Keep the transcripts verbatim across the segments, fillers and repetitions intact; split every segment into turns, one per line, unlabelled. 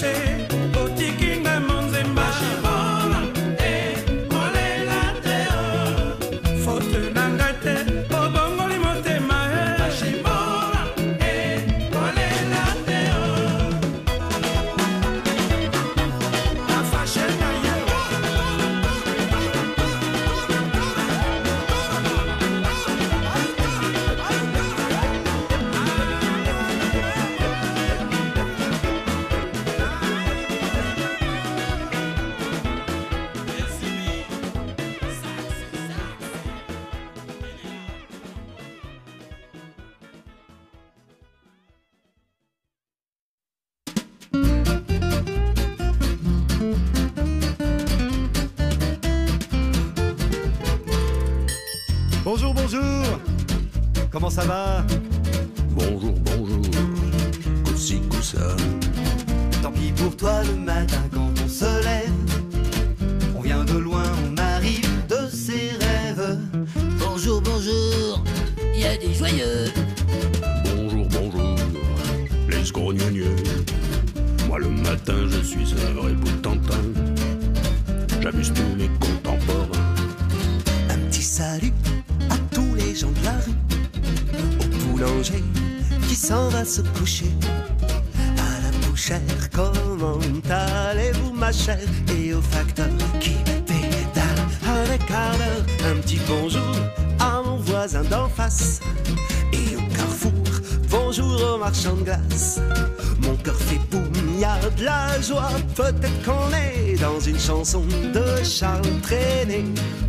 Bonjour, bonjour. Comment ça va?
Bonjour, bonjour. Coussi, coussa.
Tant pis pour toi le matin quand on se lève. On vient de loin, on arrive de ses rêves.
Bonjour, bonjour. Il y a des joyeux.
Bonjour, bonjour. Les scrognonieux. Moi le matin je suis un vrai boutantin. J'amuse tous mes contemporains.
Un petit salut à tous les gens de la rue, au boulanger qui s'en va se coucher, à la bouchère, comment allez-vous ma chère, et au facteur qui pédale avec ardeur. Un petit bonjour à mon voisin d'en face, et au carrefour, bonjour au marchand de glace. Mon cœur fait boum, y a de la joie, peut-être qu'on est dans une chanson de Charles Trenet.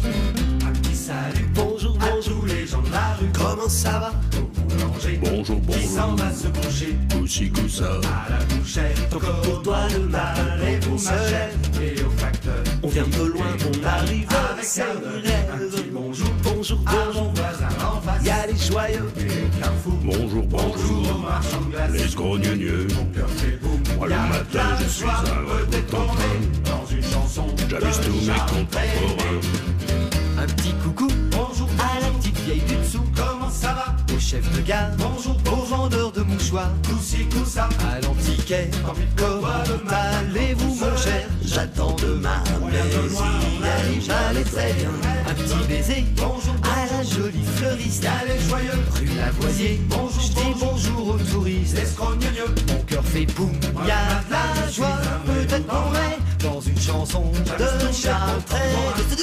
Salut, bonjour, bonjour, à tous les gens de la rue. Comment ça va? Au boulanger,
bonjour, bonjour,
qui s'en va se coucher,
coussi, coussa,
à la bouchère. Encore pour toi le mal et vous ma chère, et au facteur. On vient de loin, on arrive avec un petit bonjour, bonjour, à mon voisin en face. Y'a les joyeux et le carrefour.
Bonjour, bonjour,
au marchand de glace.
Les scrognonieux.
Mon cœur fait boum.
Moi le matin je suis un vrai boutantin.
Dans une chanson,
j'amuse tous mes contemporains.
Un petit coucou, bonjour, à la petite vieille du dessous, comment ça va? Au chef de gare, bonjour, au vendeur de mouchoirs, coussi, coussa, à l'antiquaire, comment allez-vous mon cher? J'attends demain, mais il j'allais très bien. Un petit baiser, bonjour, à la jolie fleuriste, allez joyeux, rue Lavoisier, bonjour, je dis bonjour aux touristes, escrogneux, mon cœur fait boum, y'a de la joie, peut-être qu'on est dans une chanson de Charles Trenet.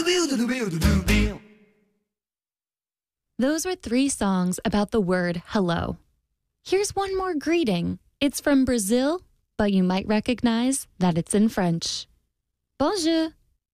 Those were three songs about the word hello. Here's one more greeting. It's from Brazil, but you might recognize that it's in French. Bonjour.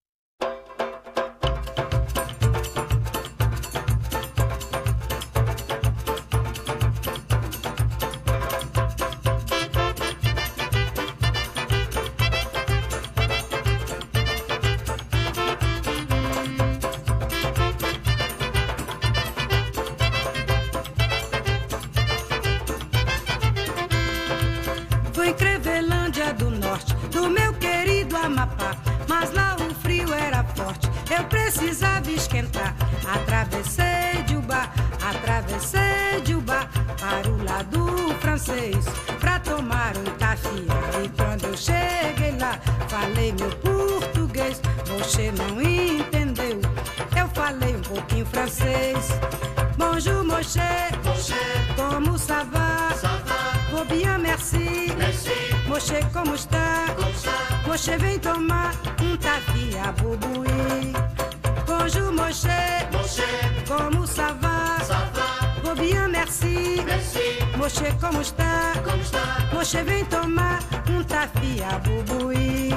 Fui em Crevelândia do Norte, do meu querido Amapá, mas lá o frio era forte, eu precisava esquentar. Atravessei de Ubá, atravessei de Ubá, para o lado francês, pra tomar um café. E quando eu cheguei lá, falei meu português, você não entendeu, eu falei um pouquinho francês. Bonjour, mon cher, como ça va? Ça va. Vou bien, merci. Merci. Moche, como está? Como está? Moche, vem tomar um café a bubuí. Bonjour, mon cher, como ça va? Ça va. Vou bien, merci. Merci. Moche, como está? Como está? Moche, vem tomar um café a bubuí.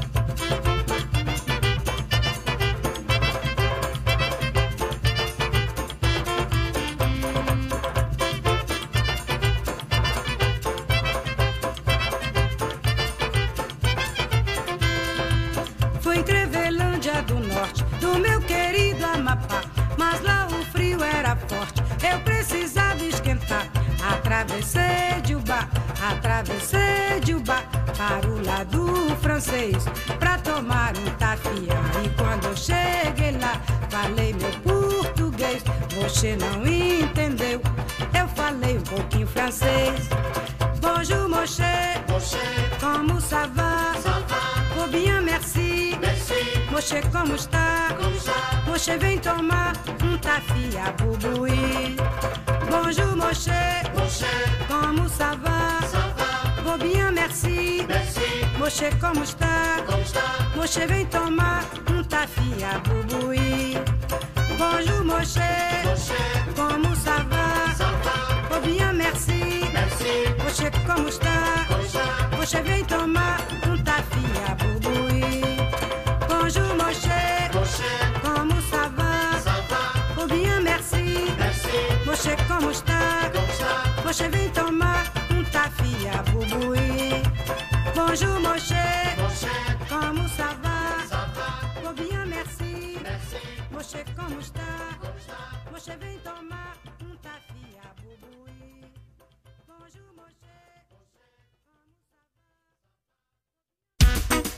Do norte, do meu querido Amapá, mas lá o frio era forte, eu precisava esquentar. Atravessei de Ubá, atravessei de Ubá, para o lado francês, pra tomar um tafiá. E quando eu cheguei lá, falei meu português, você não entendeu, eu falei um pouquinho francês. Bonjour Moshe,
Moshe,
como ça va?
ça va?
Oh bien merci,
Merci,
Moshe como está?
comme ça.
Moshe vem tomar um tafi a bubuí. Bonjour Moshe,
Moshe,
como ça va?
ça va?
Oh bien merci,
Merci,
Moshe como está?
comme ça.
Moshe vem tomar um tafi a bubuí. Bonjour Moshe,
Moshe,
como ça va?
ça va?
Oh bien merci,
Merci,
Moshe como está?
comme ça.
Moshe vem tomar um tafi a bubuí. Bonjour Moshe,
Moshe,
como ça va?
ça va?
Oh bien merci,
Merci,
Moshe como está?
comme ça.
Moshe vem tomar um tafi a bubuí. Bonjour Moshe,
Moshe,
como ça va?
ça va?
Oh bien merci,
Merci,
Moshe como está?
comme ça.
Moshe vem tomar